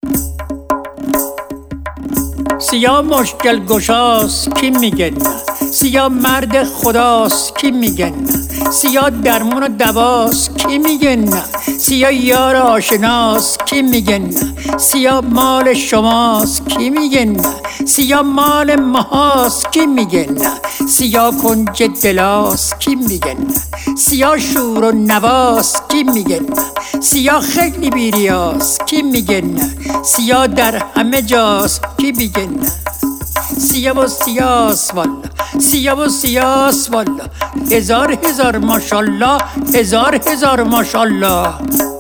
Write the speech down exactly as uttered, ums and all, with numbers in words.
سیاه مشکل گشاست کی میگه نه، سیاه مرد خداست کی میگه نه، سیاه درمون و دواست کی میگه نه، سیاه یار آشناست کی میگه نه، سیاه مال شماست کی میگه نه، سیاه مال ماهاست کی میگه نه، سیاه کنج دلاست کی میگه نه، سیاه شور و نواست کی میگه نه، سیاه خیلی بیریاست کی میگه نه، سیاه در همه جاست کی میگه نه. سیاه و سیاس والا، سیاه و سیاس والا، هزار هزار ماشالله، هزار هزار ماشالله.